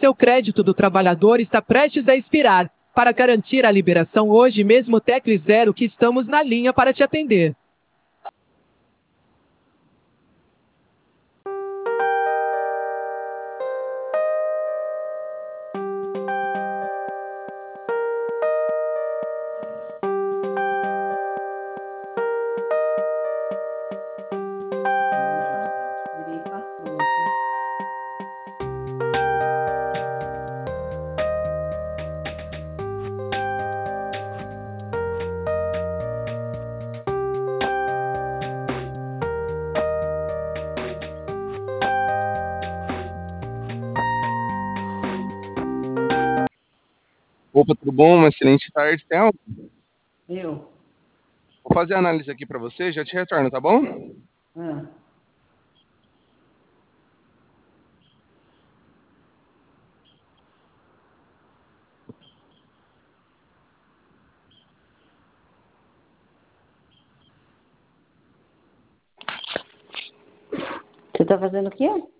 Seu crédito do trabalhador está prestes a expirar. Para garantir a liberação hoje mesmo, tecle 0 que estamos na linha para te atender. Virei patroa, tá? Opa, tudo bom? Uma excelente tarde, Théo. Eu? Vou fazer a análise aqui para você, já te retorno, tá bom? Ah, você tá fazendo o quê?